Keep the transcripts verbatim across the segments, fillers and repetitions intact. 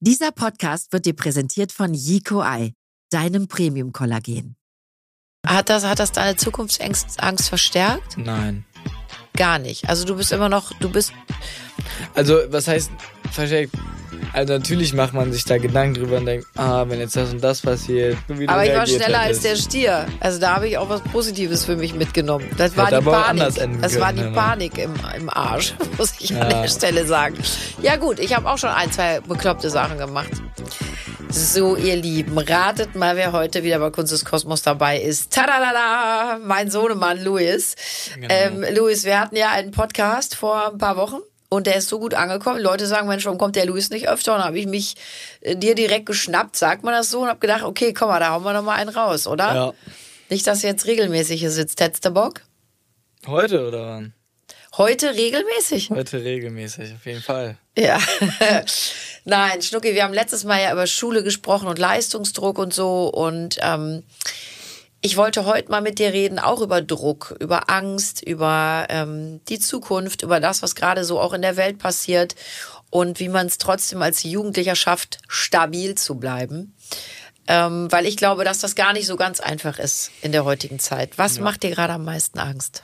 Dieser Podcast wird dir präsentiert von Yico Eye, deinem Premium-Kollagen. Hat das, hat das deine Zukunftsangst Angst verstärkt? Nein. Gar nicht. Also du bist immer noch, du bist... Also, was heißt verstärkt? Also natürlich macht man sich da Gedanken drüber und denkt, ah, wenn jetzt das und das passiert. Wie aber ich war reagiert schneller als hättest. der Stier. Also da habe ich auch was Positives für mich mitgenommen. Das war Hätte die aber auch Panik. anders enden Das war können, die ne? Panik im, im Arsch, muss ich Ja. an der Stelle sagen. Ja gut, ich habe auch schon ein, zwei bekloppte Sachen gemacht. So, ihr Lieben, ratet mal, wer heute wieder bei Kunst des Kosmos dabei ist. Tadadada, mein Sohnemann Luis. Genau. Ähm, Luis, wir hatten ja einen Podcast vor ein paar Wochen. Und der ist so gut angekommen. Leute sagen, Mensch, warum kommt der Luis nicht öfter? Und dann habe ich mich äh, dir direkt geschnappt, sagt man das so, und habe gedacht, okay, komm mal, da hauen wir noch mal einen raus, oder? Ja. Nicht, dass du jetzt regelmäßig hier sitzt. Hättest du Bock? Heute oder wann? Heute regelmäßig? Heute regelmäßig, auf jeden Fall. Ja. Nein, Schnucki, wir haben letztes Mal ja über Schule gesprochen und Leistungsdruck und so. Und ähm, ich wollte heute mal mit dir reden, auch über Druck, über Angst, über ähm, die Zukunft, über das, was gerade so auch in der Welt passiert und wie man es trotzdem als Jugendlicher schafft, stabil zu bleiben. Ähm, weil ich glaube, dass das gar nicht so ganz einfach ist in der heutigen Zeit. Was Ja. macht dir gerade am meisten Angst?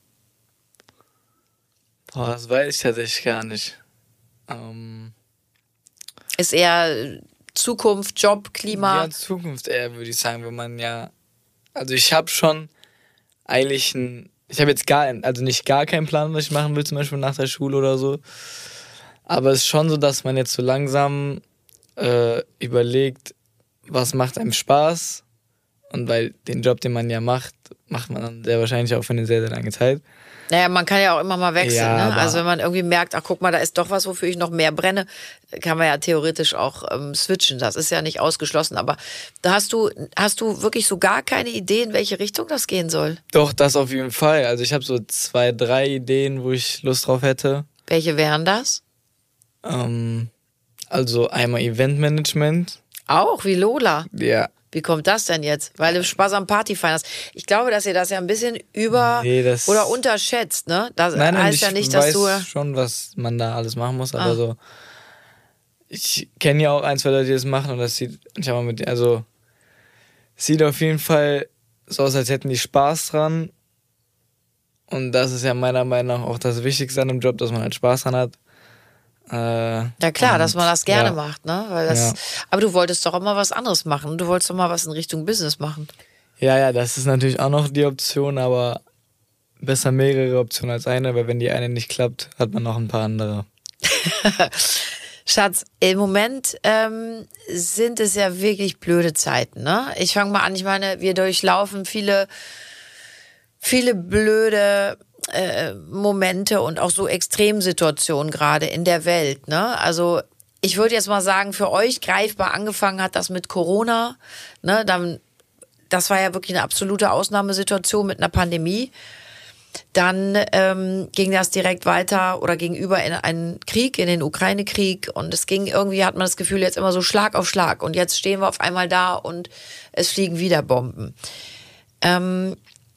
Boah, das weiß ich tatsächlich gar nicht. Ähm, Ist eher Zukunft, Job, Klima? ja, Zukunft eher, würde ich sagen, wenn man ja... Also ich habe schon eigentlich ein... Ich habe jetzt gar, also nicht gar keinen Plan, was ich machen will, zum Beispiel nach der Schule oder so. Aber es ist schon so, dass man jetzt so langsam äh, überlegt, was macht einem Spaß. Und weil den Job, den man ja macht, macht man dann sehr wahrscheinlich auch für eine sehr, sehr lange Zeit. Naja, man kann ja auch immer mal wechseln. Ja, Ne? aber- Also wenn man irgendwie merkt, ach guck mal, da ist doch was, wofür ich noch mehr brenne, kann man ja theoretisch auch ähm, switchen. Das ist ja nicht ausgeschlossen. Aber da hast du, hast du wirklich so gar keine Idee, in welche Richtung das gehen soll? Doch, das auf jeden Fall. Also ich habe so zwei, drei Ideen, wo ich Lust drauf hätte. Welche wären das? Ähm, also einmal Eventmanagement. Auch, wie Lola. Ja. Wie kommt das denn jetzt? Weil du Spaß am Party feierst. Ich glaube, dass ihr das ja ein bisschen über- Nee, das- oder unterschätzt, ne? Das Nein, nein, heißt ich ja nicht, dass weiß du... schon, was man da alles machen muss, aber Ah. so. Ich kenne ja auch ein, zwei Leute, die das machen und das sieht, ich habe mal mit, also sieht auf jeden Fall so aus, als hätten die Spaß dran. Und das ist ja meiner Meinung nach auch das Wichtigste an einem Job, dass man halt Spaß dran hat. Äh, Ja klar, und, dass man das gerne ja. macht, ne? Weil das, Ja. Aber du wolltest doch auch mal was anderes machen. Du wolltest doch mal was in Richtung Business machen. Ja, ja, das ist natürlich auch noch die Option, aber besser mehrere Optionen als eine, weil wenn die eine nicht klappt, hat man noch ein paar andere. Schatz, im Moment ähm, sind es ja wirklich blöde Zeiten, ne? Ich fange mal an, ich meine, wir durchlaufen viele, viele blöde äh, Momente und auch so Extremsituationen gerade in der Welt, ne? Also ich würde jetzt mal sagen, für euch greifbar angefangen hat das mit Corona, ne? Dann, das war ja wirklich eine absolute Ausnahmesituation mit einer Pandemie. Dann ähm, ging das direkt weiter oder gegenüber in einen Krieg, in den Ukraine-Krieg. Und es ging irgendwie, hat man das Gefühl, jetzt immer so Schlag auf Schlag. Und jetzt stehen wir auf einmal da und es fliegen wieder Bomben. Ähm,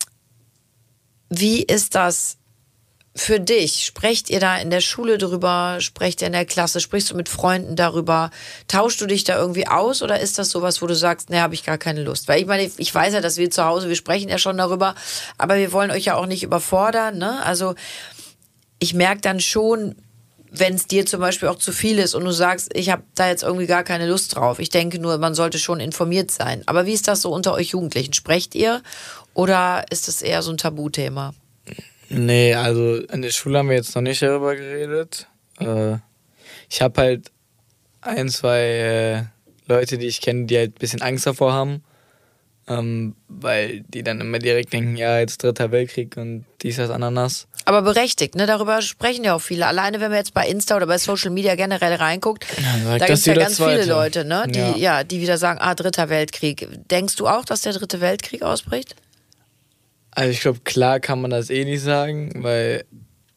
wie ist das für dich? Sprecht ihr da in der Schule drüber? Sprecht ihr in der Klasse? Sprichst du mit Freunden darüber? Tauschst du dich da irgendwie aus? Oder ist das sowas, wo du sagst, ne, habe ich gar keine Lust? Weil ich meine, ich weiß ja, dass wir zu Hause, wir sprechen ja schon darüber, aber wir wollen euch ja auch nicht überfordern, ne? Also ich merke dann schon, wenn es dir zum Beispiel auch zu viel ist und du sagst, ich habe da jetzt irgendwie gar keine Lust drauf. Ich denke nur, man sollte schon informiert sein. Aber wie ist das so unter euch Jugendlichen? Sprecht ihr oder ist das eher so ein Tabuthema? Nee, also in der Schule haben wir jetzt noch nicht darüber geredet. Äh, ich habe halt ein, zwei äh, Leute, die ich kenne, die halt ein bisschen Angst davor haben. Ähm, weil die dann immer direkt denken, ja, jetzt Dritter Weltkrieg und dies, das, Ananas. Aber berechtigt, ne? Darüber sprechen ja auch viele. Alleine, wenn man jetzt bei Insta oder bei Social Media generell reinguckt, Ja, da gibt es ja ganz Zweite. viele Leute, ne? Die, ja. Ja. die wieder sagen, ah, Dritter Weltkrieg. Denkst du auch, dass der Dritte Weltkrieg ausbricht? Also ich glaube, klar kann man das eh nicht sagen, weil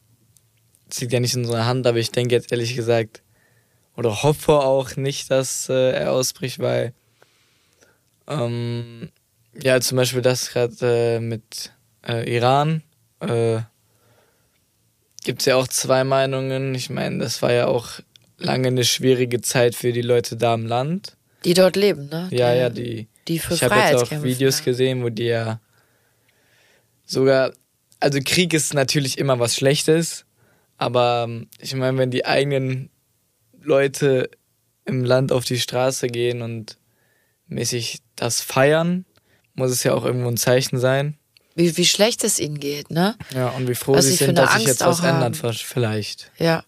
es liegt ja nicht in unserer Hand, aber ich denke jetzt ehrlich gesagt oder hoffe auch nicht, dass äh, er ausbricht, weil ähm, ja, zum Beispiel das gerade äh, mit äh, Iran äh, gibt es ja auch zwei Meinungen. Ich meine, das war ja auch lange eine schwierige Zeit für die Leute da im Land. Die dort leben, ne? Ja, die, ja, die. die für ich habe jetzt auch Freiheit Videos kämpfen, gesehen, wo die ja sogar, also Krieg ist natürlich immer was Schlechtes, aber ich meine, wenn die eigenen Leute im Land auf die Straße gehen und mäßig das feiern, muss es ja auch irgendwo ein Zeichen sein. Wie, wie schlecht es ihnen geht, ne? Ja, und wie froh Was sie sie für sind, eine dass sich Angst jetzt was auch haben. ändert, vielleicht. Ja.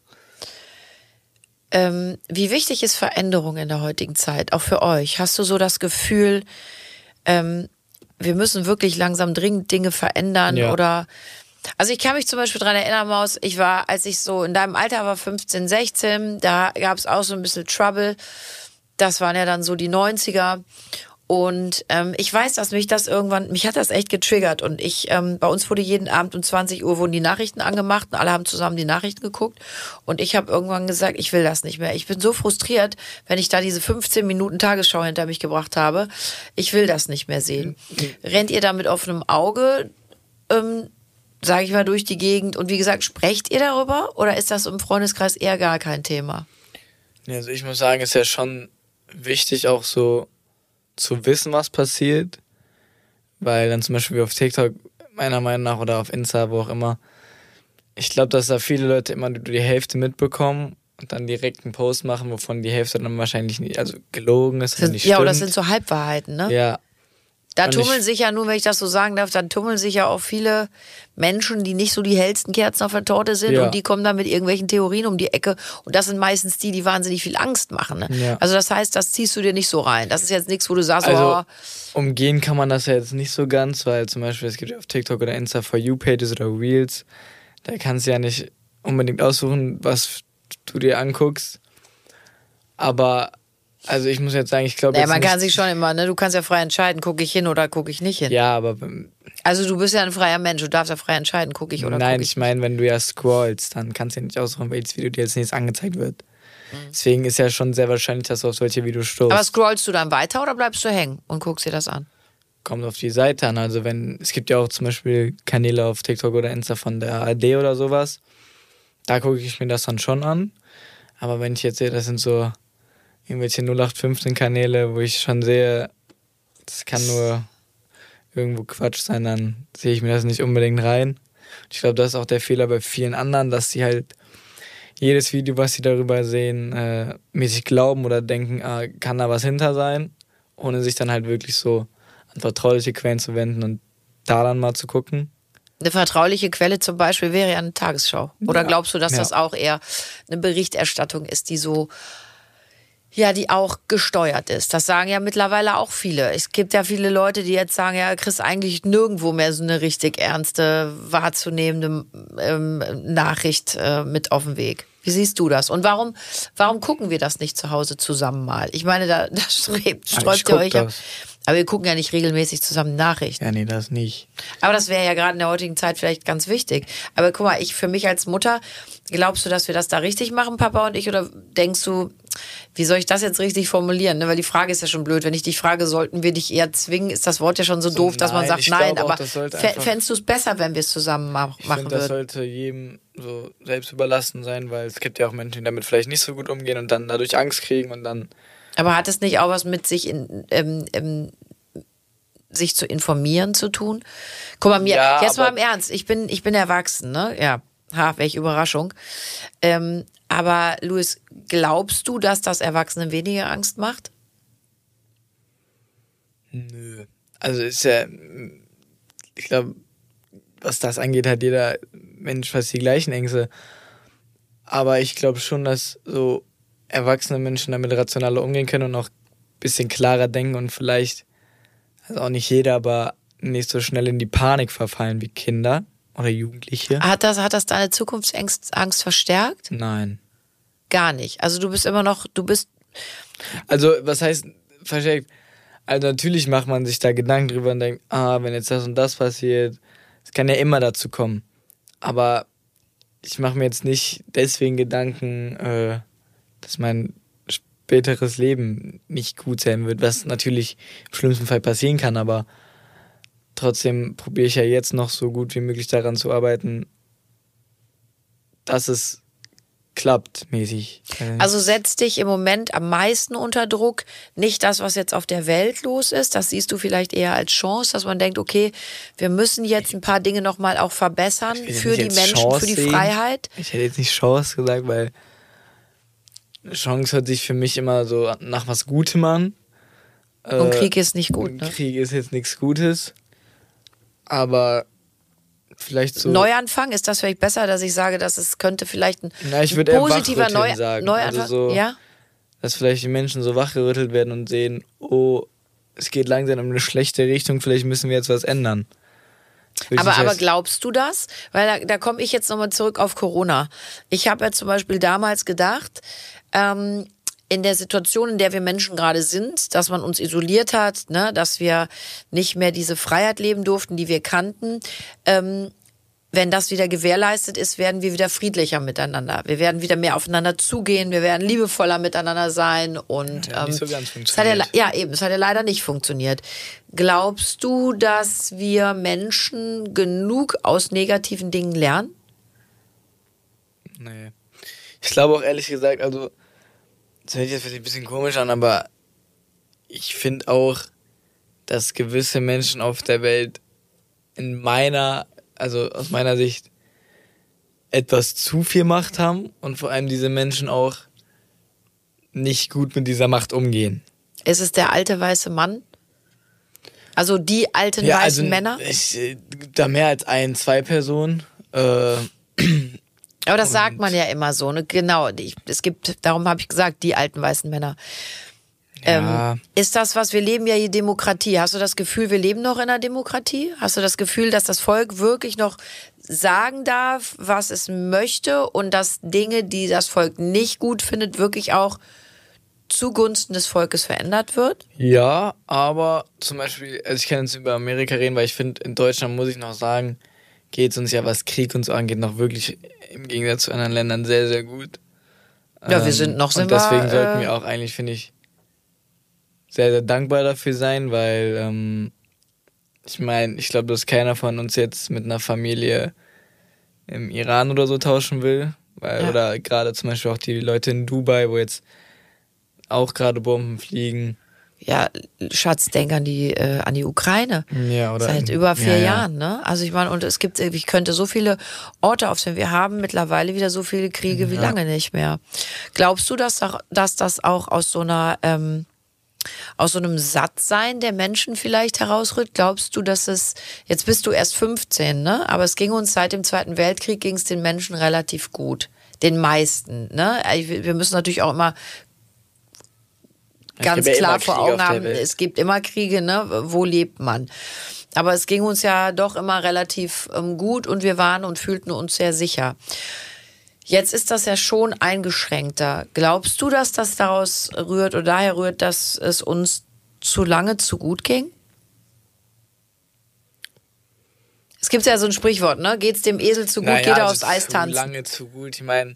Ähm, wie wichtig ist Veränderung in der heutigen Zeit, auch für euch? Hast du so das Gefühl, ähm, wir müssen wirklich langsam dringend Dinge verändern? Ja. Oder, also ich kann mich zum Beispiel daran erinnern, Maus, ich war, als ich so in deinem Alter war, fünfzehn, sechzehn, da gab es auch so ein bisschen Trouble. Das waren ja dann so die neunziger. Und ähm, ich weiß, dass mich das irgendwann, mich hat das echt getriggert. Und ich, ähm, bei uns wurde jeden Abend um zwanzig Uhr wurden die Nachrichten angemacht und alle haben zusammen die Nachrichten geguckt. Und ich habe irgendwann gesagt, ich will das nicht mehr. Ich bin so frustriert, wenn ich da diese fünfzehn Minuten Tagesschau hinter mich gebracht habe. Ich will das nicht mehr sehen. Rennt ihr da mit offenem Auge, ähm, sage ich mal, durch die Gegend? Und wie gesagt, sprecht ihr darüber? Oder ist das im Freundeskreis eher gar kein Thema? Ja, also ich muss sagen, es ist ja schon wichtig, auch so zu wissen, was passiert, weil dann zum Beispiel auf TikTok, meiner Meinung nach, oder auf Insta, wo auch immer, ich glaube, dass da viele Leute immer die Hälfte mitbekommen und dann direkt einen Post machen, wovon die Hälfte dann wahrscheinlich nicht, also gelogen ist, oder Sind, nicht ja, stimmt. oder das sind so Halbwahrheiten, ne? Ja. Da Und tummeln ich- sich ja, nur wenn ich das so sagen darf, dann tummeln sich ja auch viele Menschen, die nicht so die hellsten Kerzen auf der Torte sind, Ja. und die kommen dann mit irgendwelchen Theorien um die Ecke, und das sind meistens die, die wahnsinnig viel Angst machen. Ne? Ja. Also das heißt, das ziehst du dir nicht so rein. Das ist jetzt nichts, wo du sagst, Also oh, umgehen kann man das ja jetzt nicht so ganz, weil zum Beispiel es gibt ja auf TikTok oder Insta For You Pages oder Reels, da kannst du ja nicht unbedingt aussuchen, was du dir anguckst. Aber also ich muss jetzt sagen, ich glaube naja, jetzt man nicht, kann sich schon immer, ne? Du kannst ja frei entscheiden, gucke ich hin oder gucke ich nicht hin. Ja, aber ähm, Also du bist ja ein freier Mensch, du darfst ja frei entscheiden, gucke ich oder nein, gucke ich ich meine, wenn du ja scrollst, dann kannst du ja nicht aussuchen, welches Video dir als nächstes angezeigt wird. Mhm. Deswegen ist ja schon sehr wahrscheinlich, dass du auf solche Videos stoßt. Aber scrollst du dann weiter oder bleibst du hängen und guckst dir das an? Kommt auf die Seite an. Also wenn, es gibt ja auch zum Beispiel Kanäle auf TikTok oder Insta von der A R D oder sowas. Da gucke ich mir das dann schon an. Aber wenn ich jetzt sehe, das sind so irgendwelche null acht fünfzehn Kanäle, wo ich schon sehe, das kann nur irgendwo Quatsch sein, dann sehe ich mir das nicht unbedingt rein. Ich glaube, das ist auch der Fehler bei vielen anderen, dass sie halt jedes Video, was sie darüber sehen, äh, mäßig glauben oder denken, ah, kann da was hinter sein, ohne sich dann halt wirklich so an vertrauliche Quellen zu wenden und da dann mal zu gucken. Eine vertrauliche Quelle zum Beispiel wäre ja eine Tagesschau. Oder Ja. glaubst du, dass Ja. das auch eher eine Berichterstattung ist, die so, ja, die auch gesteuert ist? Das sagen ja mittlerweile auch viele. Es gibt ja viele Leute, die jetzt sagen, ja, kriegst eigentlich nirgendwo mehr so eine richtig ernste, wahrzunehmende ähm, Nachricht äh, mit auf den Weg. Wie siehst du das? Und warum, warum gucken wir das nicht zu Hause zusammen mal? Ich meine, da, da strebt, Ah, ich sträubt ihr guck euch ja. das. Aber wir gucken ja nicht regelmäßig zusammen Nachrichten. Ja, nee, das nicht. Aber das wäre ja gerade in der heutigen Zeit vielleicht ganz wichtig. Aber guck mal, ich für mich als Mutter, glaubst du, dass wir das da richtig machen, Papa und ich? Oder denkst du, wie soll ich das jetzt richtig formulieren? Ne? Weil die Frage ist ja schon blöd. Wenn ich dich frage, sollten wir dich eher zwingen, ist das Wort ja schon so doof, dass man nein, sagt, ich nein. glaube auch, Aber das sollte fä- einfach- fändest du es besser, wenn wir es zusammen ma- Ich machen finde, das würden? sollte jedem so selbst überlassen sein, weil es gibt ja auch Menschen, die damit vielleicht nicht so gut umgehen und dann dadurch Angst kriegen und dann... Aber hat es nicht auch was mit sich in... Ähm, ähm, sich zu informieren zu tun? Guck mal, mir, Ja, jetzt mal aber- im Ernst, ich bin, ich bin erwachsen, ne? Ja, ha, welche Überraschung. Ähm, aber Luis, glaubst du, dass das Erwachsenen weniger Angst macht? Nö. Also ist ja... Ich glaube, was das angeht, hat jeder Mensch fast die gleichen Ängste. Aber ich glaube schon, dass so erwachsene Menschen damit rationaler umgehen können und auch ein bisschen klarer denken und vielleicht, also auch nicht jeder, aber nicht so schnell in die Panik verfallen wie Kinder oder Jugendliche. Hat das, hat das deine Zukunftsangst Angst verstärkt? Nein. Gar nicht. Also du bist immer noch, du bist, Also, was heißt versteckt? Also, natürlich macht man sich da Gedanken drüber und denkt, ah, wenn jetzt das und das passiert, es kann ja immer dazu kommen. Aber ich mache mir jetzt nicht deswegen Gedanken, äh, dass mein späteres Leben nicht gut sein wird, was natürlich im schlimmsten Fall passieren kann, aber trotzdem probiere ich ja jetzt noch so gut wie möglich daran zu arbeiten, dass es klappt, mäßig. Also setzt dich im Moment am meisten unter Druck nicht das, was jetzt auf der Welt los ist. Das siehst du vielleicht eher als Chance, dass man denkt, okay, wir müssen jetzt ein paar Dinge nochmal auch verbessern für die Menschen, Chance für die sehen. Freiheit. Ich hätte jetzt nicht Chance gesagt, weil Chance hört sich für mich immer so nach was Gutem an. Und Krieg ist nicht gut, ne? Krieg ist jetzt nichts Gutes. Aber vielleicht so. Neuanfang, ist das vielleicht besser, dass ich sage, dass es könnte vielleicht ein, Na, ich ein würde eher positiver wachrütteln Neu sagen. Neuanfang? Also so, ja? dass vielleicht die Menschen so wachgerüttelt werden und sehen, oh, es geht langsam in eine schlechte Richtung, vielleicht müssen wir jetzt was ändern. Aber, aber glaubst du das? Weil da, da komme ich jetzt nochmal zurück auf Corona. Ich habe ja zum Beispiel damals gedacht, ähm, in der Situation, in der wir Menschen gerade sind, dass man uns isoliert hat, ne, dass wir nicht mehr diese Freiheit leben durften, die wir kannten, ähm, wenn das wieder gewährleistet ist, werden wir wieder friedlicher miteinander. Wir werden wieder mehr aufeinander zugehen, wir werden liebevoller miteinander sein und ja, nicht so ähm, ganz es hat ja, funktioniert. ja eben, es hat ja leider nicht funktioniert. Glaubst du, dass wir Menschen genug aus negativen Dingen lernen? Nee. Ich glaube auch ehrlich gesagt, also das hört sich jetzt vielleicht ein bisschen komisch an, aber ich finde auch, dass gewisse Menschen auf der Welt in meiner, also aus meiner Sicht, etwas zu viel Macht haben und vor allem diese Menschen auch nicht gut mit dieser Macht umgehen. Ist es der alte weiße Mann? Also die alten Ja, weißen also Männer? Ich, äh, da mehr als ein, zwei Personen. Äh, Aber das sagt man ja immer so, ne? Genau. Ich, es gibt, darum habe ich gesagt, die alten weißen Männer. ja. Ähm, ist das was, wir leben ja hier Demokratie. Hast du das Gefühl, wir leben noch in einer Demokratie? Hast du das Gefühl, dass das Volk wirklich noch sagen darf, was es möchte und dass Dinge, die das Volk nicht gut findet, wirklich auch zugunsten des Volkes verändert wird? Ja, aber zum Beispiel, also ich kann jetzt über Amerika reden, weil ich finde, in Deutschland muss ich noch sagen, geht es uns ja, was Krieg und so angeht, noch wirklich im Gegensatz zu anderen Ländern sehr, sehr gut. Ja, ähm, wir sind noch sind Und deswegen wir, sollten äh, wir auch eigentlich, finde ich, sehr, sehr dankbar dafür sein, weil ähm, ich meine, ich glaube, dass keiner von uns jetzt mit einer Familie im Iran oder so tauschen will. Weil, Ja. Oder gerade zum Beispiel auch die Leute in Dubai, wo jetzt auch gerade Bomben fliegen. Ja, Schatz, denk an die, äh, an die Ukraine. Ja, oder Seit in- über vier ja, ja. Jahren, ne? Also ich meine, und es gibt, ich könnte so viele Orte aufzählen. Wir haben mittlerweile wieder so viele Kriege wie Ja. lange nicht mehr. Glaubst du, dass, dass das auch aus so einer, ähm, aus so einem Sattsein der Menschen vielleicht herausrührt? Glaubst du, dass es, jetzt bist du erst fünfzehn, ne? Aber es ging uns seit dem Zweiten Weltkrieg, ging es den Menschen relativ gut. Den meisten, ne? Wir müssen natürlich auch immer Es ganz gibt ja klar immer vor Kriege Augen auf der haben, Welt. es gibt immer Kriege, ne? Wo lebt man? Aber es ging uns ja doch immer relativ ähm, gut und wir waren und fühlten uns sehr sicher. Jetzt ist das ja schon eingeschränkter. Glaubst du, dass das daraus rührt oder daher rührt, dass es uns zu lange zu gut ging? Es gibt ja so ein Sprichwort, ne? Geht's dem Esel zu gut, Naja, geht er also aufs Eis zu tanzen. lange zu gut. Ich meine,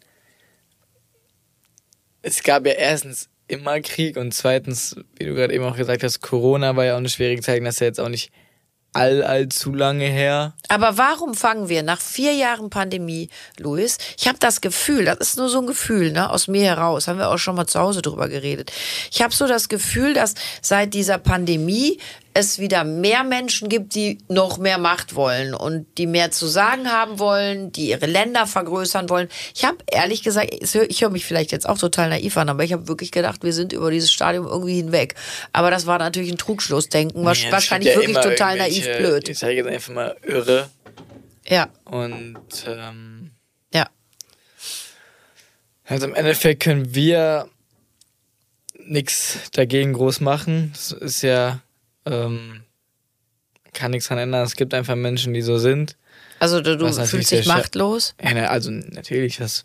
es gab ja erstens immer Krieg und zweitens, wie du gerade eben auch gesagt hast, Corona war ja auch eine schwierige Zeit. Das ist ja jetzt auch nicht all, allzu lange her. Aber warum fangen wir nach vier Jahren Pandemie, Luis? Ich habe das Gefühl, das ist nur so ein Gefühl, ne, aus mir heraus, haben wir auch schon mal zu Hause drüber geredet. Ich habe so das Gefühl, dass seit dieser Pandemie es wieder mehr Menschen gibt, die noch mehr Macht wollen und die mehr zu sagen haben wollen, die ihre Länder vergrößern wollen. Ich habe ehrlich gesagt, ich höre mich vielleicht jetzt auch total naiv an, aber ich habe wirklich gedacht, wir sind über dieses Stadium irgendwie hinweg. Aber das war natürlich ein Trugschlussdenken, Ja, es wahrscheinlich gibt ja wirklich immer total naiv irgendwelche, blöd. Ich sage jetzt einfach mal irre. Ja, Und ähm, ja. also im Endeffekt können wir nichts dagegen groß machen. Es ist ja, ähm, kann nichts dran ändern. Es gibt einfach Menschen, die so sind. Also du, du Was natürlich fühlst dich sehr scha- machtlos? Ja, na, also natürlich, was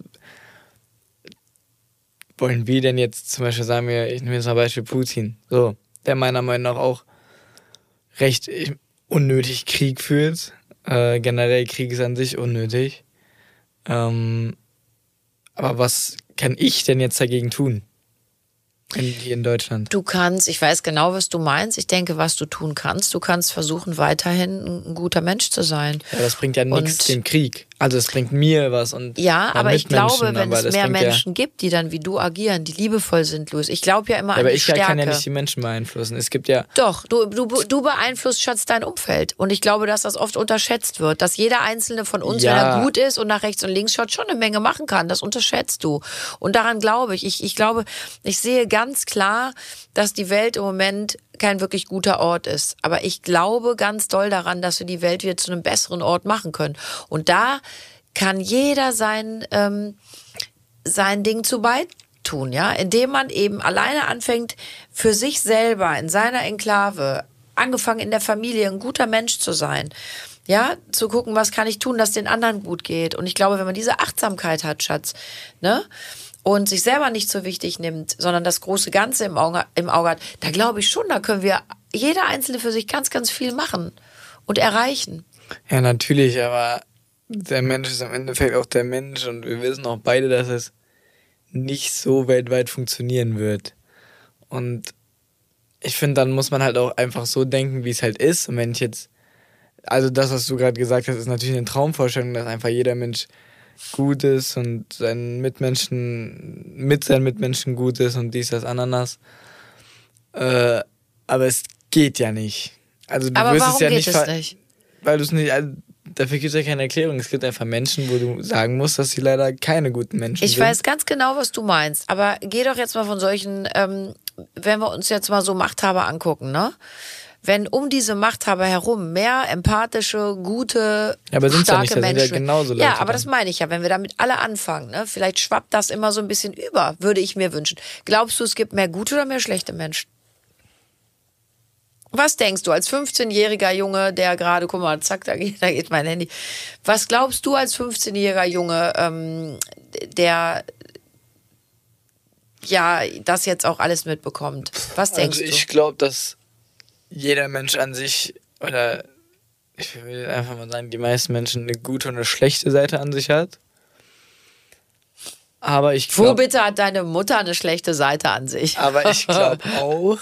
wollen wir denn jetzt zum Beispiel sagen, wir, ich nehme jetzt mal Beispiel Putin, so, der meiner Meinung nach auch recht ich, unnötig Krieg führt. Äh, generell Krieg ist an sich unnötig. Ähm, aber was kann ich denn jetzt dagegen tun? in, hier in Deutschland. Du kannst, ich weiß genau, was du meinst. Ich denke, was du tun kannst. Du kannst versuchen, weiterhin ein guter Mensch zu sein. Ja, das bringt ja nichts, den Krieg. Also es bringt mir was. Und ja, aber ich glaube, wenn es mehr Menschen ja gibt, die dann wie du agieren, die liebevoll sind, Luis. Ich glaube ja immer ja, an aber die ich Stärke. kann ja nicht die Menschen beeinflussen. Es gibt ja... Doch, du, du, du beeinflusst, Schatz, dein Umfeld. Und ich glaube, dass das oft unterschätzt wird. Dass jeder Einzelne von uns, ja. wenn er gut ist und nach rechts und links schaut, schon eine Menge machen kann. Das unterschätzt du. Und daran glaube ich. Ich, ich glaube, ich sehe ganz klar, dass die Welt im Moment kein wirklich guter Ort ist. Aber ich glaube ganz doll daran, dass wir die Welt wieder zu einem besseren Ort machen können. Und da kann jeder sein, ähm, sein Ding zu beitun, ja, indem man eben alleine anfängt, für sich selber in seiner Enklave, angefangen in der Familie, ein guter Mensch zu sein. Ja, zu gucken, was kann ich tun, dass den anderen gut geht. Und ich glaube, wenn man diese Achtsamkeit hat, Schatz, ne, und sich selber nicht so wichtig nimmt, sondern das große Ganze im Auge, im Auge hat, da glaube ich schon, da können wir jeder Einzelne für sich ganz, ganz viel machen und erreichen. Ja, natürlich, aber der Mensch ist im Endeffekt auch der Mensch und wir wissen auch beide, dass es nicht so weltweit funktionieren wird. Und ich finde, dann muss man halt auch einfach so denken, wie es halt ist. Und wenn ich jetzt, also das, was du gerade gesagt hast, ist natürlich eine Traumvorstellung, dass einfach jeder Mensch gut ist und seinen Mitmenschen, mit seinen Mitmenschen gut ist und dies, das, Ananas. Äh, aber es geht ja nicht. Also du aber wirst warum es ja geht nicht, es ver- nicht? Weil du es nicht, also dafür gibt es ja keine Erklärung. Es gibt einfach Menschen, wo du sagen musst, dass sie leider keine guten Menschen Ich sind. weiß ganz genau, was du meinst, aber geh doch jetzt mal von solchen, ähm, wenn wir uns jetzt mal so Machthaber angucken, ne? Wenn um diese Machthaber herum mehr empathische, gute, ja, aber sind's starke ja nicht, das Menschen. sind ja genauso Leute ja, aber dann. das meine ich ja, wenn wir damit alle anfangen, ne? Vielleicht schwappt das immer so ein bisschen über, würde ich mir wünschen. Glaubst du, es gibt mehr gute oder mehr schlechte Menschen? Was denkst du als fünfzehnjähriger Junge, der gerade, guck mal, zack, da geht, da geht mein Handy. Was glaubst du als fünfzehnjähriger Junge, ähm, der ja das jetzt auch alles mitbekommt? Was denkst also du? ich glaube, dass jeder Mensch an sich, oder ich will einfach mal sagen, die meisten Menschen eine gute und eine schlechte Seite an sich hat. Aber ich Wo glaube... bitte hat deine Mutter eine schlechte Seite an sich? Aber ich glaube auch,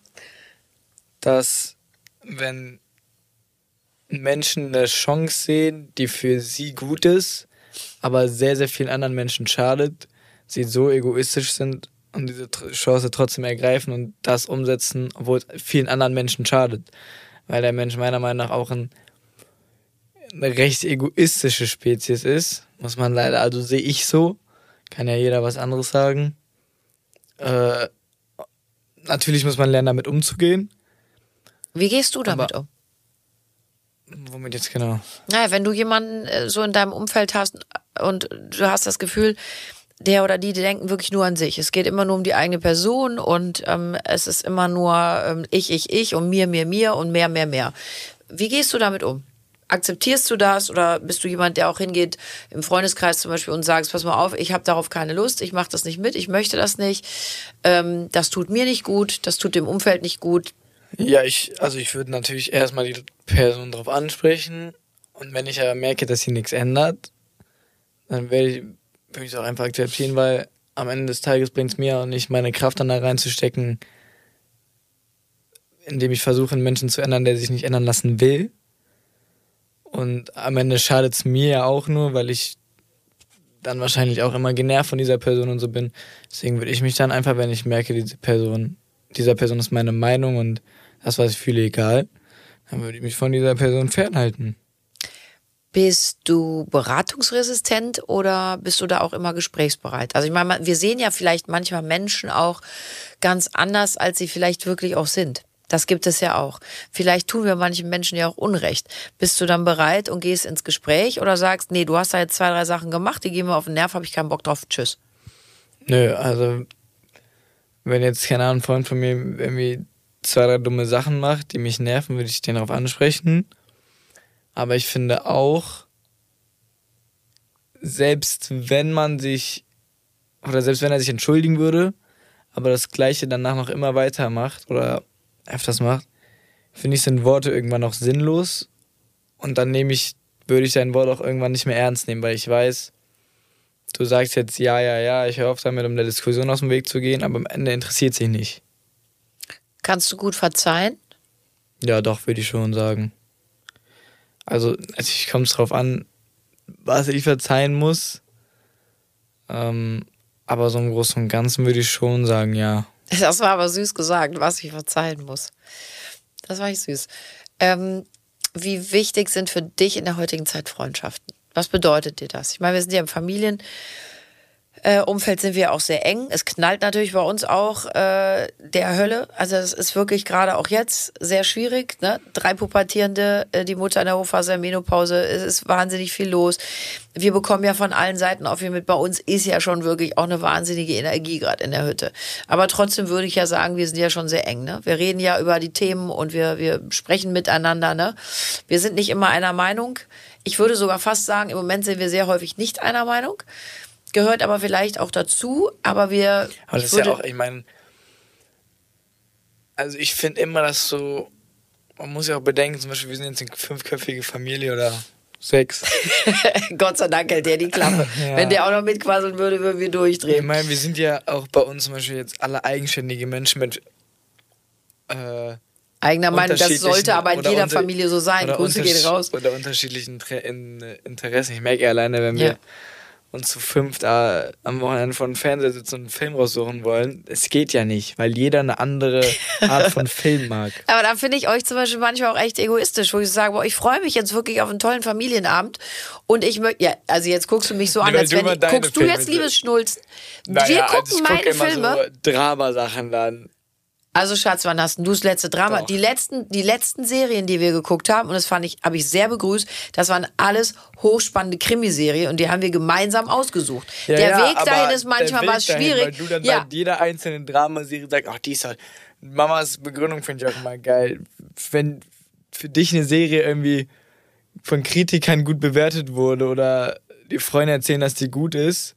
dass wenn Menschen eine Chance sehen, die für sie gut ist, aber sehr, sehr vielen anderen Menschen schadet, sie so egoistisch sind und diese Chance trotzdem ergreifen und das umsetzen, obwohl es vielen anderen Menschen schadet. Weil der Mensch meiner Meinung nach auch ein, eine recht egoistische Spezies ist, muss man leider, also sehe ich so, kann ja jeder was anderes sagen. Äh, natürlich muss man lernen, damit umzugehen. Wie gehst du damit Aber- um? Womit jetzt genau? Naja, wenn du jemanden äh, so in deinem Umfeld hast und du hast das Gefühl, der oder die, die denken wirklich nur an sich. Es geht immer nur um die eigene Person und ähm, es ist immer nur ähm, ich, ich, ich und mir, mir, mir und mehr, mehr, mehr. Wie gehst du damit um? Akzeptierst du das oder bist du jemand, der auch hingeht im Freundeskreis zum Beispiel und sagst, pass mal auf, ich habe darauf keine Lust, ich mache das nicht mit, ich möchte das nicht, ähm, das tut mir nicht gut, das tut dem Umfeld nicht gut. Ja, ich, also ich würde natürlich erstmal die Person darauf ansprechen und wenn ich aber merke, dass sie nichts ändert, dann werde ich würde ich es auch einfach akzeptieren, weil am Ende des Tages bringt es mir auch nicht, meine Kraft dann da reinzustecken, indem ich versuche, einen Menschen zu ändern, der sich nicht ändern lassen will. Und am Ende schadet es mir ja auch nur, weil ich dann wahrscheinlich auch immer genervt von dieser Person und so bin. Deswegen würde ich mich dann einfach, wenn ich merke, diese Person, dieser Person ist meine Meinung und das, was ich fühle, egal, dann würde ich mich von dieser Person fernhalten. Bist du beratungsresistent oder bist du da auch immer gesprächsbereit? Also ich meine, wir sehen ja vielleicht manchmal Menschen auch ganz anders, als sie vielleicht wirklich auch sind. Das gibt es ja auch. Vielleicht tun wir manchen Menschen ja auch Unrecht. Bist du dann bereit und gehst ins Gespräch oder sagst, nee, du hast da jetzt zwei, drei Sachen gemacht, die gehen mir auf den Nerv, habe ich keinen Bock drauf, tschüss. Nö, also wenn jetzt, keine Ahnung, ein Freund von mir irgendwie zwei, drei dumme Sachen macht, die mich nerven, würde ich den darauf ansprechen. Aber ich finde auch, selbst wenn man sich, oder selbst wenn er sich entschuldigen würde, aber das Gleiche danach noch immer weitermacht oder öfters macht, finde ich, sind Worte irgendwann auch sinnlos und dann nehme ich, würde ich sein Wort auch irgendwann nicht mehr ernst nehmen, weil ich weiß, du sagst jetzt ja, ja, ja, ich höre auf damit, um der Diskussion aus dem Weg zu gehen, aber am Ende interessiert sich nicht. Kannst du gut verzeihen? Ja, doch, würde ich schon sagen. Also, natürlich kommt es drauf an, was ich verzeihen muss. Ähm, aber so im Großen und Ganzen würde ich schon sagen, ja. Das war aber süß gesagt, was ich verzeihen muss. Das war ich süß. Ähm, wie wichtig sind für dich in der heutigen Zeit Freundschaften? Was bedeutet dir das? Ich meine, wir sind ja im Familienumfeld, äh, sind wir auch sehr eng. Es knallt natürlich bei uns auch äh, der Hölle. Also es ist wirklich gerade auch jetzt sehr schwierig. Ne? Drei Pubertierende, äh, die Mutter in der Hochphase der Menopause, es ist wahnsinnig viel los. Wir bekommen ja von allen Seiten auch viel mit. Bei uns ist ja schon wirklich auch eine wahnsinnige Energie gerade in der Hütte. Aber trotzdem würde ich ja sagen, wir sind ja schon sehr eng. Ne? Wir reden ja über die Themen und wir, wir sprechen miteinander. Ne? Wir sind nicht immer einer Meinung. Ich würde sogar fast sagen, im Moment sind wir sehr häufig nicht einer Meinung. Gehört aber vielleicht auch dazu, aber wir... Aber das ist ja auch, ich meine, also ich finde immer, dass so, man muss ja auch bedenken, zum Beispiel, wir sind jetzt eine fünfköpfige Familie oder sechs. Gott sei Dank hält der die Klappe. Ja. Wenn der auch noch mitquasseln würde, würden wir durchdrehen. Ich meine, wir sind ja auch bei uns zum Beispiel jetzt alle eigenständige Menschen mit... Äh, eigener Meinung, das sollte aber in jeder unter, Familie so sein. Grüße gehen raus. Oder unterschiedlichen Interessen. Ich merke ja alleine, wenn wir ja. uns zu fünft äh, am Wochenende vor dem Fernseher sitzen und einen Film raussuchen wollen, es geht ja nicht, weil jeder eine andere Art von Film mag. Aber da finde ich euch zum Beispiel manchmal auch echt egoistisch, wo ich sage, boah, ich freue mich jetzt wirklich auf einen tollen Familienabend und ich möchte, ja, also jetzt guckst du mich so an, als wenn ich, guckst du jetzt, liebes Schnulzen? Naja, wir gucken also ich meine guck immer Filme. So Dramasachen dann. Also Schatz, wann hast du das letzte Drama? Doch. Die letzten, die letzten Serien, die wir geguckt haben, und das fand ich, habe ich sehr begrüßt, das waren alles hochspannende Krimiserien und die haben wir gemeinsam ausgesucht. Ja, der ja, Weg dahin ist manchmal was schwierig. Weil du dann ja. bei jeder einzelnen Dramaserie sagst, ach, die ist halt, Mamas Begründung finde ich auch immer geil. Wenn für dich eine Serie irgendwie von Kritikern gut bewertet wurde oder die Freunde erzählen, dass die gut ist,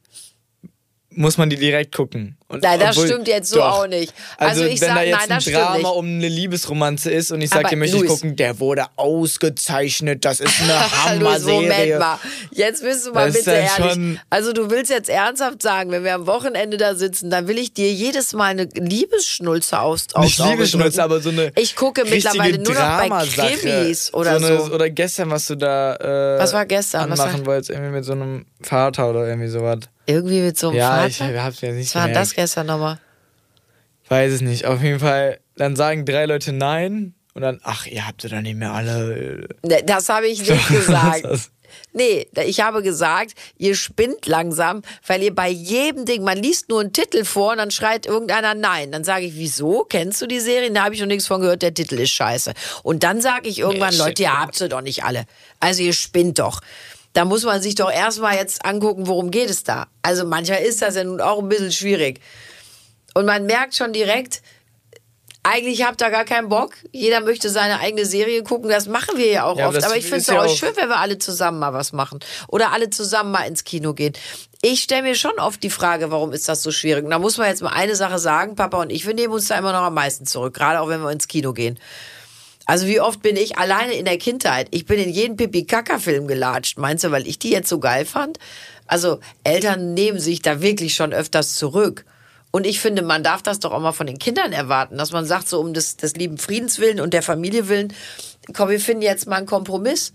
muss man die direkt gucken. Und nein, das obwohl, stimmt jetzt so doch. auch nicht. Also, Also ich wenn sag, da jetzt nein, das ein Drama nicht. um eine Liebesromanze ist und ich sage, dir möchte ich gucken, der wurde ausgezeichnet, das ist eine Hammer-Serie. Moment mal, jetzt bist du mal das bitte halt ehrlich. Also du willst jetzt ernsthaft sagen, wenn wir am Wochenende da sitzen, dann will ich dir jedes Mal eine Liebesschnulze aus, aufs Nicht Auge Liebesschnulze, drücken. aber so eine Ich gucke mittlerweile nur noch bei Krimis oder so. Eine, oder gestern, was du da äh, was war gestern? anmachen was wolltest, irgendwie mit so einem Vater oder irgendwie sowas. Irgendwie mit so einem ja, Vater? ich hab's ja nicht Was war gemerkt. das gestern nochmal? Weiß es nicht. Auf jeden Fall, dann sagen drei Leute nein und dann, ach, ihr habt ja doch nicht mehr alle. Ne, das habe ich nicht gesagt. Nee, ich habe gesagt, ihr spinnt langsam, weil ihr bei jedem Ding, man liest nur einen Titel vor und dann schreit irgendeiner nein. Dann sage ich, wieso? Kennst du die Serie? Da habe ich noch nichts von gehört, der Titel ist scheiße. Und dann sage ich irgendwann, nee, Leute, ihr habt sie doch nicht alle. Also ihr spinnt doch. Da muss man sich doch erstmal jetzt angucken, worum geht es da. Also manchmal ist das ja nun auch ein bisschen schwierig. Und man merkt schon direkt, eigentlich habt ihr gar keinen Bock. Jeder möchte seine eigene Serie gucken. Das machen wir ja auch ja, oft. Aber ich finde es ja auch schön, wenn wir alle zusammen mal was machen. Oder alle zusammen mal ins Kino gehen. Ich stelle mir schon oft die Frage, warum ist das so schwierig? Und da muss man jetzt mal eine Sache sagen, Papa und ich, wir nehmen uns da immer noch am meisten zurück. Gerade auch, wenn wir ins Kino gehen. Also wie oft bin ich alleine in der Kindheit? Ich bin in jeden Pipi-Kaka-Film gelatscht. Meinst du, weil ich die jetzt so geil fand? Also Eltern nehmen sich da wirklich schon öfters zurück. Und ich finde, man darf das doch auch mal von den Kindern erwarten, dass man sagt, so um des, des lieben Friedens willen und der Familie willen, komm, wir finden jetzt mal einen Kompromiss.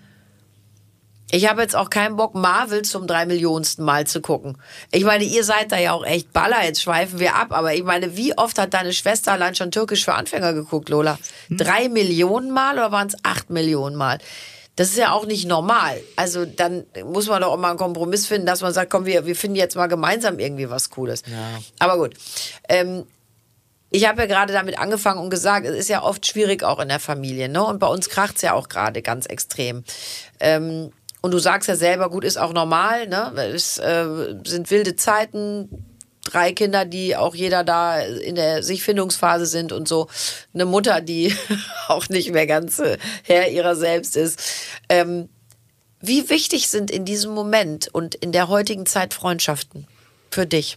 Ich habe jetzt auch keinen Bock, Marvel zum drei Millionensten Mal zu gucken. Ich meine, ihr seid da ja auch echt Baller, jetzt schweifen wir ab, aber ich meine, wie oft hat deine Schwester allein schon Türkisch für Anfänger geguckt, Lola? Hm. Drei Millionen Mal oder waren es acht Millionen Mal? Das ist ja auch nicht normal. Also dann muss man doch auch mal einen Kompromiss finden, dass man sagt, komm, wir, wir finden jetzt mal gemeinsam irgendwie was Cooles. Ja. Aber gut. Ähm, ich habe ja gerade damit angefangen und gesagt, es ist ja oft schwierig auch in der Familie, ne? Und bei uns kracht's ja auch gerade ganz extrem. Ähm, und du sagst ja selber, gut, ist auch normal, ne? Es äh, sind wilde Zeiten. Drei Kinder, die auch jeder da in der Sichfindungsphase sind und so. Eine Mutter, die auch nicht mehr ganz Herr ihrer selbst ist. Ähm, wie wichtig sind in diesem Moment und in der heutigen Zeit Freundschaften für dich?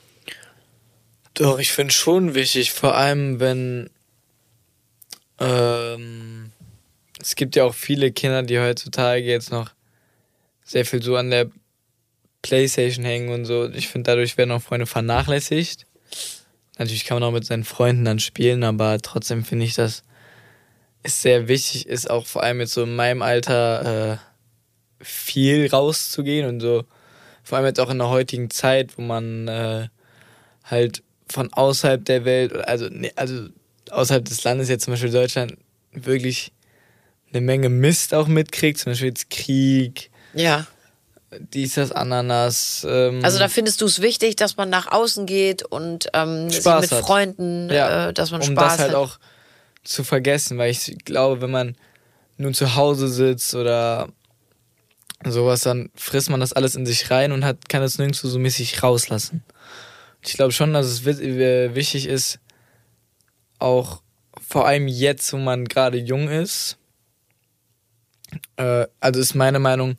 Doch, ich finde schon wichtig, vor allem wenn ähm, es gibt ja auch viele Kinder, die heutzutage jetzt noch sehr viel so an der Playstation hängen und so. Ich finde, dadurch werden auch Freunde vernachlässigt. Natürlich kann man auch mit seinen Freunden dann spielen, aber trotzdem finde ich, dass es sehr wichtig ist, auch vor allem jetzt so in meinem Alter äh, viel rauszugehen und so. Vor allem jetzt auch in der heutigen Zeit, wo man äh, halt von außerhalb der Welt, also, nee, also außerhalb des Landes, jetzt zum Beispiel Deutschland, wirklich eine Menge Mist auch mitkriegt, zum Beispiel jetzt Krieg, Ja. dies, das, Ananas. Ähm, Also da findest du es wichtig, dass man nach außen geht und ähm, sich Spaß mit hat. Freunden, ja, äh, dass man um Spaß das halt hat. auch zu vergessen, weil ich glaube, wenn man nun zu Hause sitzt oder sowas, dann frisst man das alles in sich rein und hat, kann es nirgendwo so mäßig rauslassen. Ich glaube schon, dass es wichtig ist, auch vor allem jetzt, wo man gerade jung ist, äh, also ist meine Meinung,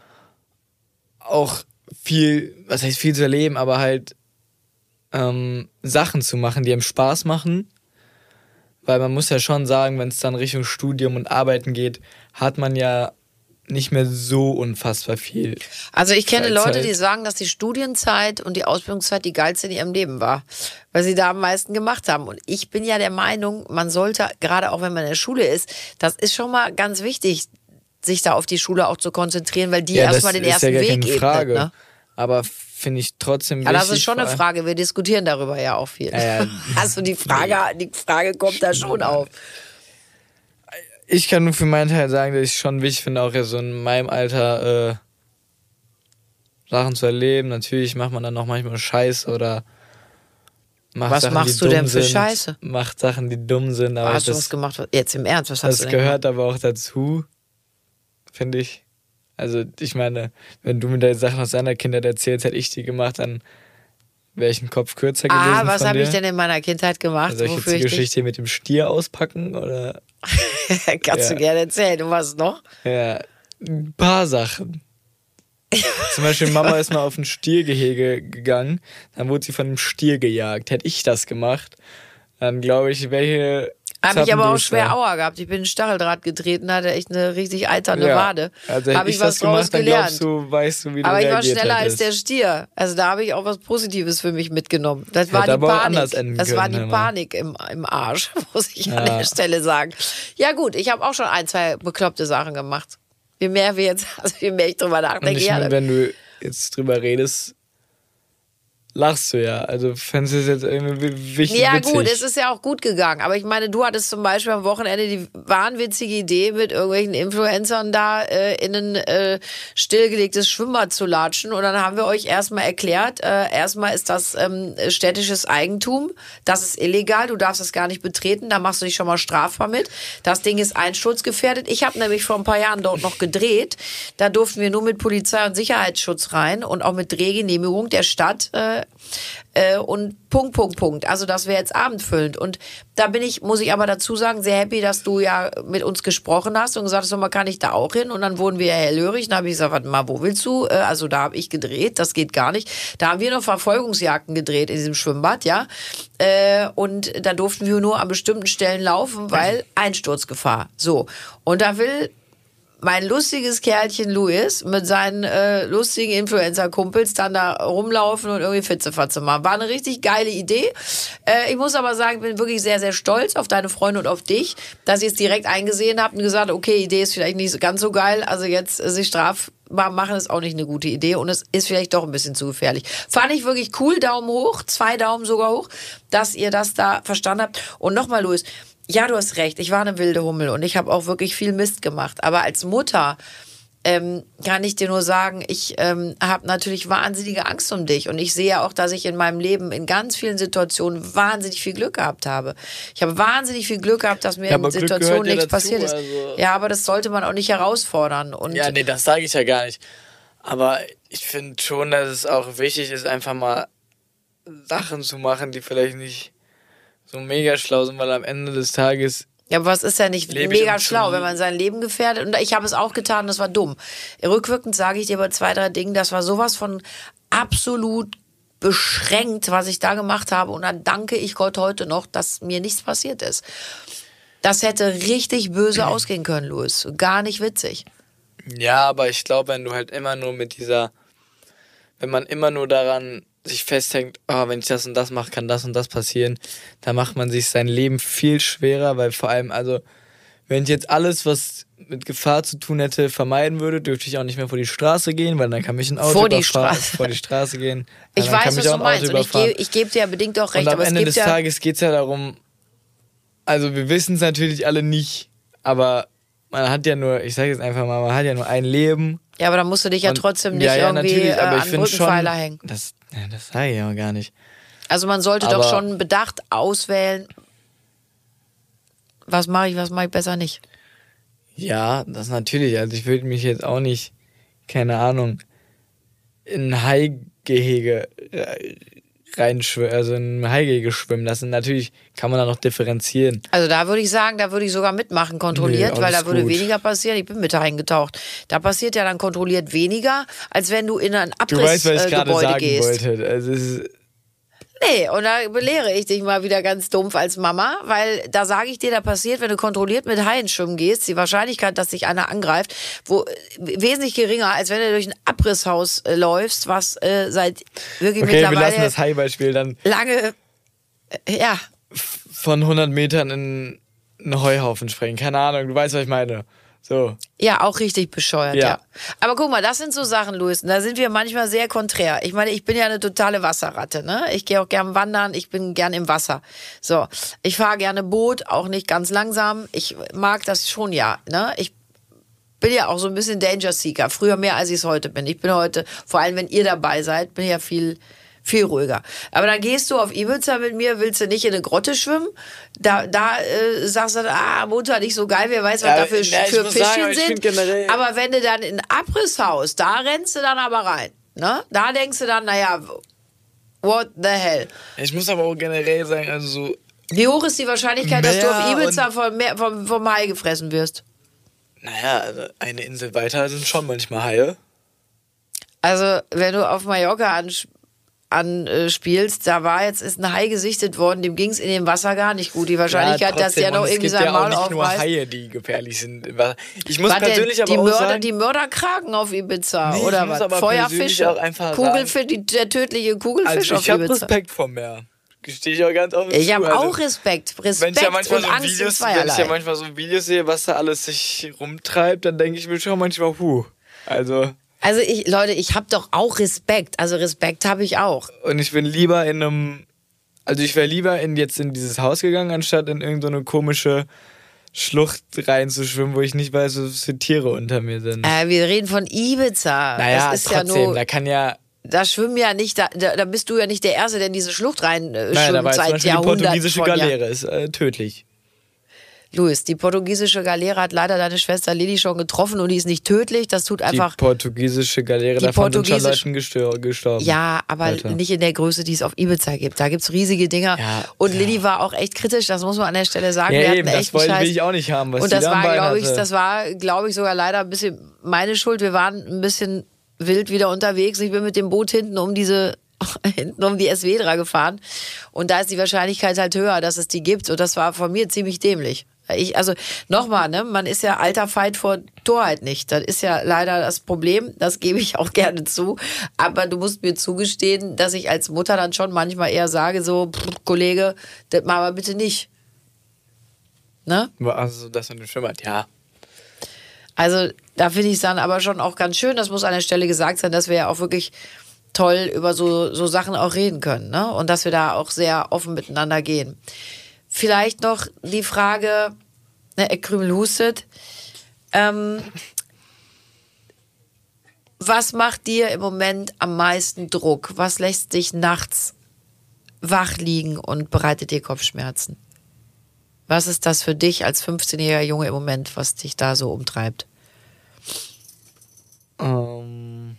auch viel, was heißt viel zu erleben, aber halt ähm, Sachen zu machen, die einem Spaß machen. Weil man muss ja schon sagen, wenn es dann Richtung Studium und Arbeiten geht, hat man ja nicht mehr so unfassbar viel. Also ich kenne Freizeit. Leute, die sagen, dass die Studienzeit und die Ausbildungszeit die geilste in ihrem Leben war, weil sie da am meisten gemacht haben. Und ich bin ja der Meinung, man sollte, gerade auch wenn man in der Schule ist, das ist schon mal ganz wichtig, sich da auf die Schule auch zu konzentrieren, weil die Ja, erstmal den das ist ja ersten gar Weg keine Frage. ebnet. Ne? Aber finde ich trotzdem Ja, wichtig. das ist schon eine vor- Frage. Wir diskutieren darüber ja auch viel. Ja, ja. Also die Frage, die Frage kommt da schon auf. Ich kann nur für meinen Teil sagen, dass ich es schon wichtig finde, auch ja so in meinem Alter äh, Sachen zu erleben. Natürlich macht man dann noch manchmal Scheiße oder macht Was Sachen, machst die du dumm denn für sind, Scheiße? Macht Sachen, die dumm sind. Aber Hast du das, was gemacht? Jetzt im Ernst, was hast das du denn gehört aber auch dazu, finde ich. Also ich meine, wenn du mir deine Sachen aus deiner Kindheit erzählst, hätte ich die gemacht, dann wäre ich einen Kopf kürzer gewesen Ah, was von habe dir. ich denn in meiner Kindheit gemacht? Soll ich jetzt wofür die ich dich- Geschichte mit dem Stier auspacken? Oder? Kannst Ja. du gerne erzählen. Und was noch? Ja, ein paar Sachen. Zum Beispiel Mama ist mal auf ein Stiergehege gegangen, dann wurde sie von einem Stier gejagt. Hätte ich das gemacht, dann glaube ich, welche Habe ich aber auch Zappenduster. schwer Aua gehabt. Ich bin in Stacheldraht getreten, hatte echt eine richtig eiternde Ja. Wade. Also hätte Habe ich ich was das draus gemacht, dann gelernt. glaubst du, weißt du, wie du Aber ich war reagiert schneller als hättest. der Stier. Also da habe ich auch was Positives für mich mitgenommen. Das war Hätte die aber auch Panik. anders enden Das war können, die hör mal. Panik im, im Arsch, muss ich an Ja. der Stelle sagen. Ja gut, ich habe auch schon ein, zwei bekloppte Sachen gemacht. Je mehr wir jetzt, also je mehr ich drüber Und nachdenke, ich meine, ja, wenn du jetzt drüber redest, lachst du ja. Also fändest du es jetzt irgendwie wichtig, Ja witzig. gut, es ist ja auch gut gegangen. Aber ich meine, du hattest zum Beispiel am Wochenende die wahnwitzige Idee, mit irgendwelchen Influencern da äh, in ein äh, stillgelegtes Schwimmbad zu latschen. Und dann haben wir euch erstmal erklärt, äh, erstmal ist das ähm, städtisches Eigentum. Das ist illegal, du darfst das gar nicht betreten. Da machst du dich schon mal strafbar mit. Das Ding ist einsturzgefährdet. Ich habe nämlich vor ein paar Jahren dort noch gedreht. Da durften wir nur mit Polizei und Sicherheitsschutz rein und auch mit Drehgenehmigung der Stadt äh, äh, und Punkt, Punkt, Punkt. Also das wäre jetzt abendfüllend. Und da bin ich, muss ich aber dazu sagen, sehr happy, dass du ja mit uns gesprochen hast und gesagt hast, so mal, kann ich da auch hin? Und dann wurden wir ja hellhörig. Dann habe ich gesagt, warte mal, wo willst du? Äh, Also da habe ich gedreht, das geht gar nicht. Da haben wir noch Verfolgungsjagden gedreht in diesem Schwimmbad, ja. Äh, Und da durften wir nur an bestimmten Stellen laufen, weil Einsturzgefahr. So. Und da will mein lustiges Kerlchen Louis mit seinen äh, lustigen Influencer-Kumpels dann da rumlaufen und irgendwie Fitzefatze machen. War eine richtig geile Idee. Äh, ich muss aber sagen, ich bin wirklich sehr, sehr stolz auf deine Freunde und auf dich, dass ihr es direkt eingesehen habt und gesagt, okay, Idee ist vielleicht nicht so ganz so geil, also jetzt äh, sich strafbar machen ist auch nicht eine gute Idee und es ist vielleicht doch ein bisschen zu gefährlich. Fand ich wirklich cool, Daumen hoch, zwei Daumen sogar hoch, dass ihr das da verstanden habt. Und nochmal, Louis, ja, du hast recht, ich war eine wilde Hummel und ich habe auch wirklich viel Mist gemacht. Aber als Mutter ähm, kann ich dir nur sagen, ich ähm, habe natürlich wahnsinnige Angst um dich. Und ich sehe auch, dass ich in meinem Leben in ganz vielen Situationen wahnsinnig viel Glück gehabt habe. Ich habe wahnsinnig viel Glück gehabt, dass mir Ja, in aber Glück Situationen gehört ja nichts dazu, passiert ist. also- Ja, aber das sollte man auch nicht herausfordern. Und Ja, nee, das sage ich ja gar nicht. Aber ich finde schon, dass es auch wichtig ist, einfach mal Sachen zu machen, die vielleicht nicht so mega schlau sind, weil am Ende des Tages Ja, aber was ist ja nicht Lebe ich mega um schlau, zu- wenn man sein Leben gefährdet? Und ich habe es auch getan, das war dumm. Rückwirkend sage ich dir bei zwei, drei Dingen, das war sowas von absolut beschränkt, was ich da gemacht habe. Und dann danke ich Gott heute noch, dass mir nichts passiert ist. Das hätte richtig böse ausgehen können, Louis. Gar nicht witzig. Ja, aber ich glaube, wenn du halt immer nur mit dieser wenn man immer nur daran sich festhängt, oh, wenn ich das und das mache, kann das und das passieren, da macht man sich sein Leben viel schwerer, weil vor allem, also wenn ich jetzt alles, was mit Gefahr zu tun hätte, vermeiden würde, dürfte ich auch nicht mehr vor die Straße gehen, weil dann kann mich ein Auto vor die überfahren, Straße. vor die Straße gehen. Ich weiß, was du meinst und ich gebe ich geb dir ja bedingt auch recht. Und am aber Ende es gibt des ja Tages geht es ja darum, also wir wissen es natürlich alle nicht, aber man hat ja nur, ich sage jetzt einfach mal, man hat ja nur ein Leben. Ja, aber dann musst du dich ja und, trotzdem nicht ja, ja, irgendwie äh, aber ich an den Brückenpfeiler schon, hängen. Das, ja, das sage ich ja gar nicht. Also man sollte aber doch schon bedacht auswählen, was mache ich, was mache ich besser nicht. Ja, das natürlich. Also ich würde mich jetzt auch nicht, keine Ahnung, in ein Haigehege reinschwimmen, also in ein Haigehege schwimmen lassen. Natürlich kann man da noch differenzieren. Also da würde ich sagen, da würde ich sogar mitmachen, kontrolliert, Nee, weil da alles würde gut. weniger passieren. Ich bin mit eingetaucht. Da passiert ja dann kontrolliert weniger, als wenn du in ein Du weißt, was ich gerade Abrissgebäude sagen gehst. wollte. Also es ist, Nee, und da belehre ich dich mal wieder ganz dumpf als Mama, weil da sage ich dir, da passiert, wenn du kontrolliert mit Haien schwimmen gehst, die Wahrscheinlichkeit, dass dich einer angreift, wo äh, wesentlich geringer, als wenn du durch ein Abrisshaus äh, läufst, was äh, seit wirklich okay, wir lassen mittlerweile das Hai-Beispiel dann lange, äh, ja, von hundert Metern in einen Heuhaufen springen. Keine Ahnung, du weißt, was ich meine. So. ja, auch richtig bescheuert, ja. Ja. Aber guck mal, das sind so Sachen, Luis, und da sind wir manchmal sehr konträr. Ich meine, ich bin ja eine totale Wasserratte, ne? Ich gehe auch gern wandern, ich bin gern im Wasser. So, ich fahre gerne Boot, auch nicht ganz langsam. Ich mag das schon, ja, ne? Ich bin ja auch so ein bisschen Danger Seeker, früher mehr als ich es heute bin. Ich bin heute, vor allem wenn ihr dabei seid, bin ich ja viel viel ruhiger. Aber dann gehst du auf Ibiza mit mir, willst du nicht in eine Grotte schwimmen? Da, da äh, sagst du, ah, Mutter, nicht so geil, wer weiß, was Ja, da für, ja, ich für muss Fischchen sagen, aber ich sind. find generell- Aber wenn du dann in ein Abrisshaus, da rennst du dann aber rein. Ne? Da denkst du dann, naja, what the hell? Ich muss aber auch generell sagen, also so, Wie hoch ist die Wahrscheinlichkeit, dass du auf Meer Ibiza und- vom, Meer- vom, vom Hai gefressen wirst? naja, also eine Insel weiter sind schon manchmal Haie. Also, wenn du auf Mallorca anspielst, anspielst, da war jetzt, ist ein Hai gesichtet worden, dem ging es in dem Wasser gar nicht gut. Die Wahrscheinlichkeit, dass der trotzdem, noch und irgendwie es sein gibt ja auch Maul nicht nur aufreißt. Haie, die gefährlich sind. Ich muss Was denn? persönlich aber die auch Mörder, sagen, die Mörderkraken auf Ibiza Nee, ich oder muss was? aber persönlich Feuerfische, auch einfach Kugelfisch, die, der tödliche Kugelfisch also auf ich habe Ibiza. Respekt vor Meer. Gestehe ich auch ganz offen Ich zu. habe Also, auch Respekt, wenn ich Respekt ja manchmal und so Angst in Videos, wenn ich zweierlei. ja manchmal so Videos sehe, was da alles sich rumtreibt, dann denke ich mir schon manchmal, huh. Also, Also ich, Leute, ich habe doch auch Respekt. Also Respekt habe ich auch. und ich bin lieber in einem, also ich wäre lieber in, jetzt in dieses Haus gegangen, anstatt in irgendeine komische Schlucht reinzuschwimmen, wo ich nicht weiß, was für Tiere unter mir sind. Äh, wir reden von Ibiza. naja, das ist trotzdem, ja nur, da kann ja, da schwimmen ja nicht, da, da, da bist du ja nicht der Erste, der in diese Schlucht rein äh, naja, da schwimmt war jetzt zum seit Beispiel die Jahrhunderten portugiesische von Jahren. Galeere, ist äh, tödlich. Luis, die portugiesische Galeere hat leider deine Schwester Lilly schon getroffen und die ist nicht tödlich. Das tut einfach. Die portugiesische Galeere, Die davon sind schon portugiesisch- Leuten gestör- gestorben. Ja, aber Alter. nicht in der Größe, die es auf Ibiza gibt. Da gibt's riesige Dinger. Ja, und ja. Lilly war auch echt kritisch, das muss man an der Stelle sagen. Ja, Wir eben, hatten das echt einen wollte Scheiß. will ich auch nicht haben, was Und die das da am war, Bein glaube ich, hatte. das war, glaube ich, sogar leider ein bisschen meine Schuld. Wir waren ein bisschen wild wieder unterwegs. Ich bin mit dem Boot hinten um diese hinten um die Esvedra gefahren und da ist die Wahrscheinlichkeit halt höher, dass es die gibt und das war von mir ziemlich dämlich. Ich, also nochmal, ne, man ist ja alter Feind vor Torheit nicht. Das ist ja leider das Problem, das gebe ich auch gerne zu. Aber du musst mir zugestehen, dass ich als Mutter dann schon manchmal eher sage, so, pff, Kollege, das machen wir bitte nicht. Ne? Also, das mit dem Schwimmbad, ja. Also da finde ich es dann aber schon auch ganz schön, das muss an der Stelle gesagt sein, dass wir ja auch wirklich toll über so, so Sachen auch reden können, ne? Und dass wir da auch sehr offen miteinander gehen. Vielleicht noch die Frage, ne, Herr Krümel hustet, ähm, was macht dir im Moment am meisten Druck? Was lässt dich nachts wach liegen und bereitet dir Kopfschmerzen? Was ist das für dich als fünfzehnjähriger Junge im Moment, was dich da so umtreibt? Ähm,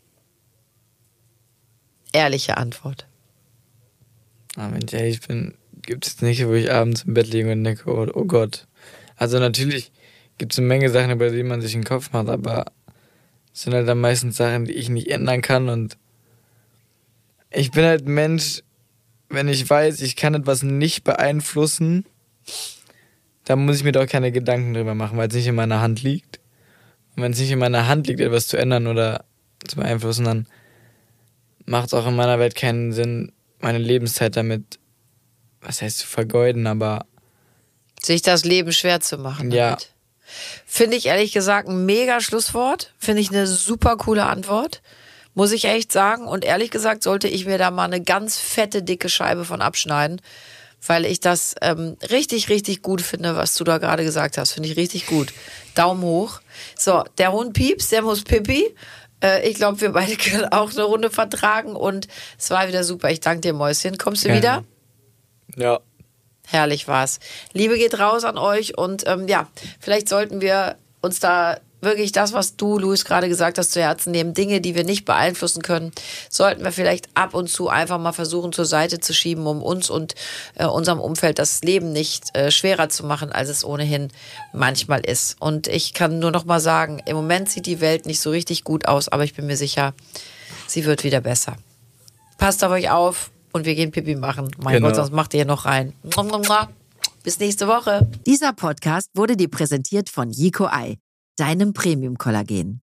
Ehrliche Antwort. aber wenn ich ehrlich bin, gibt es nicht, wo ich abends im Bett liege und denke, oh, oh Gott. Also natürlich gibt es eine Menge Sachen, über die man sich den Kopf macht, aber es sind halt dann meistens Sachen, die ich nicht ändern kann und ich bin halt ein Mensch, wenn ich weiß, ich kann etwas nicht beeinflussen, dann muss ich mir doch keine Gedanken drüber machen, weil es nicht in meiner Hand liegt. Und wenn es nicht in meiner Hand liegt, etwas zu ändern oder zu beeinflussen, dann macht auch in meiner Welt keinen Sinn, meine Lebenszeit damit, was heißt zu vergeuden, aber sich das Leben schwer zu machen. Ja. Damit. Finde ich ehrlich gesagt ein mega Schlusswort. Finde ich eine super coole Antwort. Muss ich echt sagen. Und ehrlich gesagt sollte ich mir da mal eine ganz fette, dicke Scheibe von abschneiden, weil ich das ähm, richtig, richtig gut finde, was du da gerade gesagt hast. Finde ich richtig gut. Daumen hoch. So, der Hund Pieps, der muss Pipi. Äh, ich glaube, wir beide können auch eine Runde vertragen und es war wieder super. Ich danke dir, Mäuschen. Kommst du Gerne. wieder? Ja. Herrlich war's. Liebe geht raus an euch und ähm, ja, vielleicht sollten wir uns da wirklich das, was du, Luis, gerade gesagt hast, zu Herzen nehmen. Dinge, die wir nicht beeinflussen können, sollten wir vielleicht ab und zu einfach mal versuchen, zur Seite zu schieben, um uns und äh, unserem Umfeld das Leben nicht äh, schwerer zu machen, als es ohnehin manchmal ist. Und ich kann nur noch mal sagen, im Moment sieht die Welt nicht so richtig gut aus, aber ich bin mir sicher, sie wird wieder besser. Passt auf euch auf und wir gehen Pipi machen. Mein Genau. Gott, sonst macht ihr hier noch rein. Bis nächste Woche. Dieser Podcast wurde dir präsentiert von Yico Ei, deinem Premium-Kollagen.